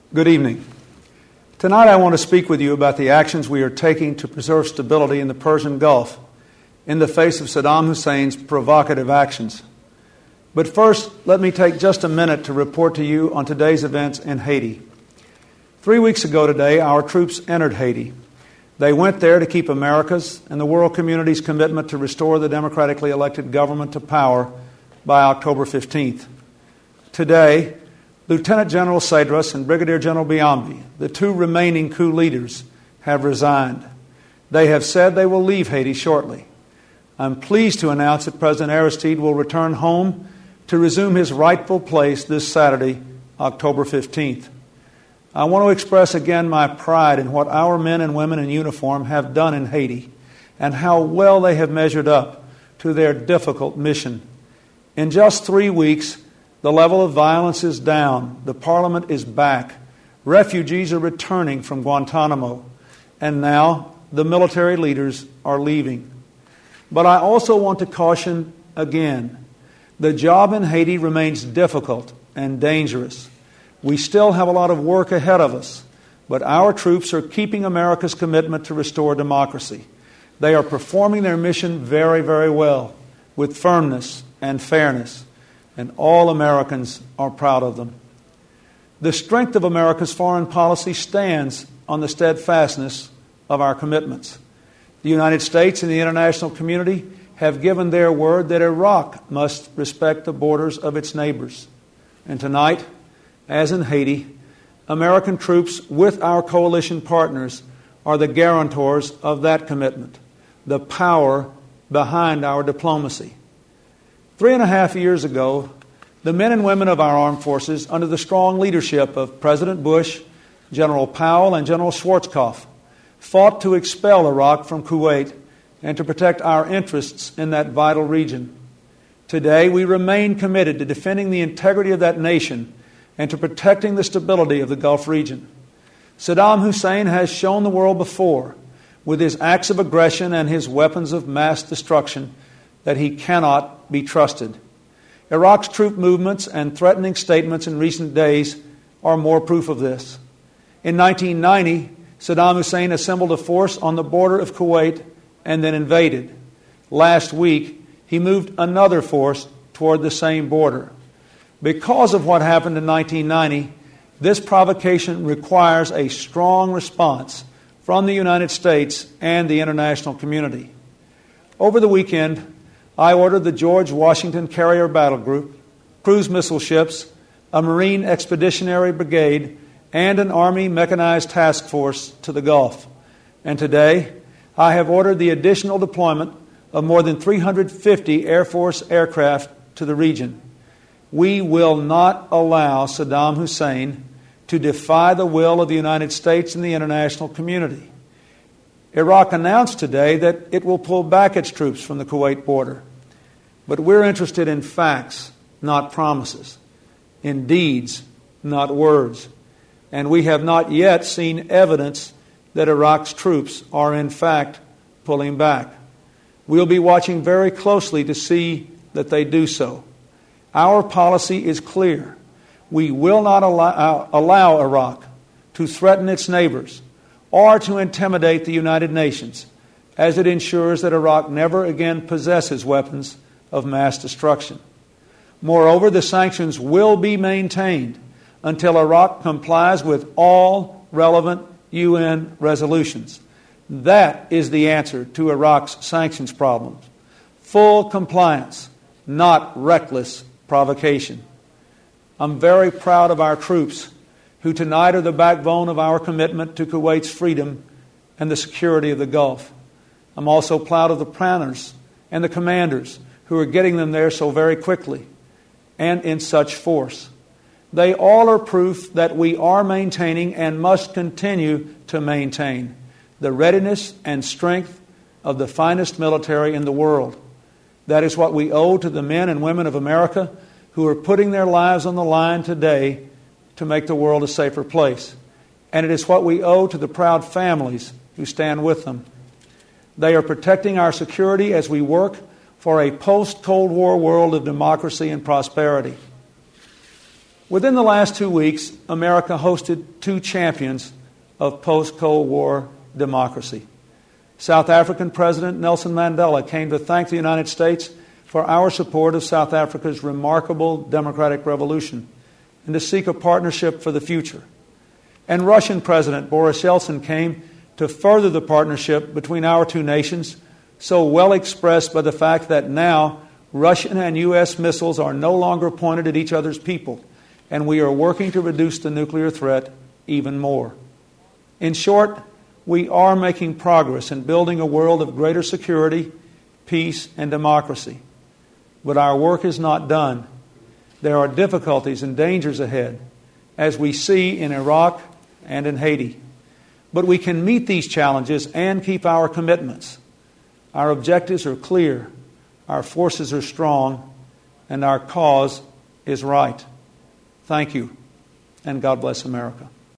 Good evening. Tonight I want to speak with you about the actions we are taking to preserve stability in the Persian Gulf in the face of Saddam Hussein's provocative actions. But first, let me take just a minute to report to you on today's events in Haiti. 3 weeks ago today, our troops entered Haiti. They went there to keep America's and the world community's commitment to restore the democratically elected government to power by October 15th. Today, Lieutenant General Cedras and Brigadier General Biambi, the two remaining coup leaders, have resigned. They have said they will leave Haiti shortly. I'm pleased to announce that President Aristide will return home to resume his rightful place this Saturday, October 15th. I want to express again my pride in what our men and women in uniform have done in Haiti and how well they have measured up to their difficult mission. In just 3 weeks, the level of violence is down, the parliament is back, refugees are returning from Guantanamo, and now the military leaders are leaving. But I also want to caution again, the job in Haiti remains difficult and dangerous. We still have a lot of work ahead of us, but our troops are keeping America's commitment to restore democracy. They are performing their mission very, very well, with firmness and fairness, and all Americans are proud of them. The strength of America's foreign policy stands on the steadfastness of our commitments. The United States and the international community have given their word that Iraq must respect the borders of its neighbors. And tonight, as in Haiti, American troops with our coalition partners are the guarantors of that commitment, the power behind our diplomacy. 3.5 years ago, the men and women of our armed forces, under the strong leadership of President Bush, General Powell, and General Schwarzkopf, fought to expel Iraq from Kuwait and to protect our interests in that vital region. Today, we remain committed to defending the integrity of that nation and to protecting the stability of the Gulf region. Saddam Hussein has shown the world before, with his acts of aggression and his weapons of mass destruction, that he cannot be trusted. Iraq's troop movements and threatening statements in recent days are more proof of this. In 1990, Saddam Hussein assembled a force on the border of Kuwait and then invaded. Last week, he moved another force toward the same border. Because of what happened in 1990, this provocation requires a strong response from the United States and the international community. Over the weekend, I ordered the George Washington Carrier Battle Group, cruise missile ships, a Marine Expeditionary Brigade, and an Army Mechanized Task Force to the Gulf. And today, I have ordered the additional deployment of more than 350 Air Force aircraft to the region. We will not allow Saddam Hussein to defy the will of the United States and the international community. Iraq announced today that it will pull back its troops from the Kuwait border. But we're interested in facts, not promises, in deeds, not words. And we have not yet seen evidence that Iraq's troops are in fact pulling back. We'll be watching very closely to see that they do so. Our policy is clear. We will not allow Iraq to threaten its neighbors or to intimidate the United Nations, as it ensures that Iraq never again possesses weapons of mass destruction. Moreover, the sanctions will be maintained until Iraq complies with all relevant UN resolutions. That is the answer to Iraq's sanctions problems. Full compliance, not reckless provocation. I'm very proud of our troops, who tonight are the backbone of our commitment to Kuwait's freedom and the security of the Gulf. I'm also proud of the planners and the commanders who are getting them there so very quickly and in such force. They all are proof that we are maintaining and must continue to maintain the readiness and strength of the finest military in the world. That is what we owe to the men and women of America who are putting their lives on the line today to make the world a safer place. And it is what we owe to the proud families who stand with them. They are protecting our security as we work for a post-Cold War world of democracy and prosperity. Within the last 2 weeks, America hosted 2 champions of post-Cold War democracy. South African President Nelson Mandela came to thank the United States for our support of South Africa's remarkable democratic revolution and to seek a partnership for the future. And Russian President Boris Yeltsin came to further the partnership between our 2 nations, so well expressed by the fact that now Russian and U.S. missiles are no longer pointed at each other's people, and we are working to reduce the nuclear threat even more. In short, we are making progress in building a world of greater security, peace, and democracy. But our work is not done. There are difficulties and dangers ahead, as we see in Iraq and in Haiti. But we can meet these challenges and keep our commitments. Our objectives are clear, our forces are strong, and our cause is right. Thank you, and God bless America.